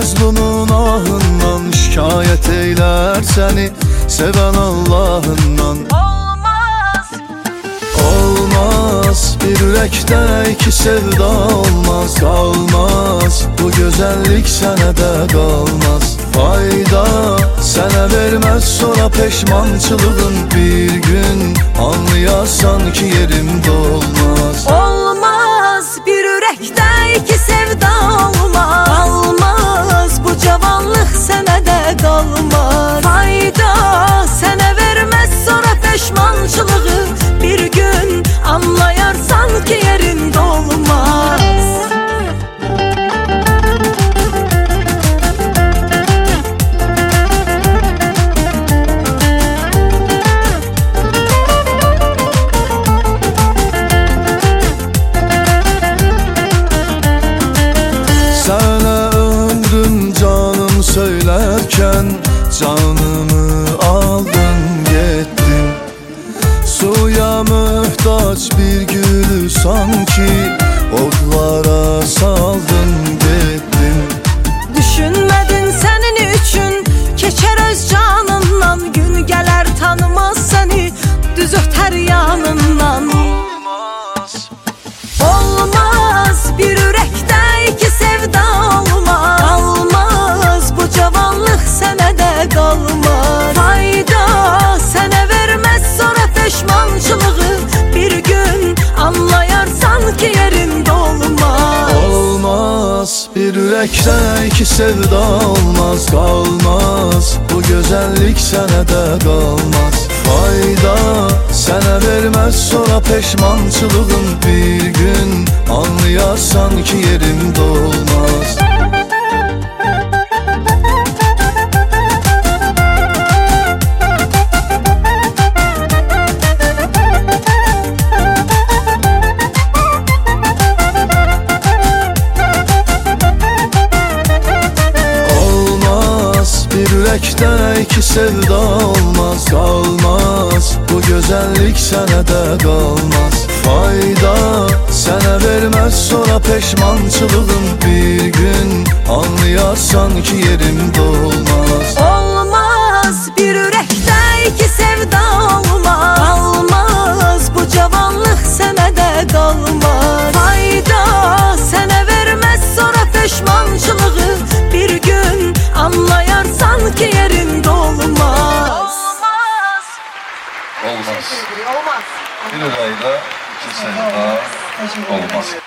Məzlumun ahından şikayət eylər səni sevən Allahından. Olmaz bir ürəkdə iki sevda olmaz, qalmaz bu gözəllik sənə də qalmaz. Fayda sənə verməz sonra peşmançılığın, bir gün anlayarsan ki yerimdə olmaz. Olmaz bir ürəkdə iki sevda olmaz, qalmaz bu cavanlıq sənə də qalmaz. Fayda sənə verməz sonra peşmançılığı, bir gün anlayarsan ki yerində olmaz. Sənə ömrüm canım söylərkən canımı aldın getdin. Suya möhtaç bir gülü sanki odlara saldın getdin. Düşünmədin sənin üçün keçər öz canından, gün gələr tanımaz səni düz ötər yanından. Olmaz bir ürəkdə iki sevda olmaz, qalmaz bu cavanlıq sənə də qalmaz. Fayda sənə verməz sonra peşmançılığı, bir gün anlayarsan ki yerində olmaz. Olmaz bir ürəkdə iki sevda olmaz, qalmaz bu gözəllik sənə də qalmaz. Fayda sənə verməz sonra peşmançılığın, bir gün anlayarsan ki yerimdə olmaz. Ürəkdə iki sevda olmaz, qalmaz bu gözəllik sənə də qalmaz. Fayda sənə verməz sonra peşmançılığın, bir gün anlayarsan ki yerimdə olmaz. Olmaz bir ürəkdə iki sevda olmaz, qalmaz bu cavanlıq sənə də qalmaz. Fayda sənə verməz sonra peşmançılığı, bir gün anlayarsan ki yerində olmaz. Olmaz. Bir ürəkdə iki sevda olmaz.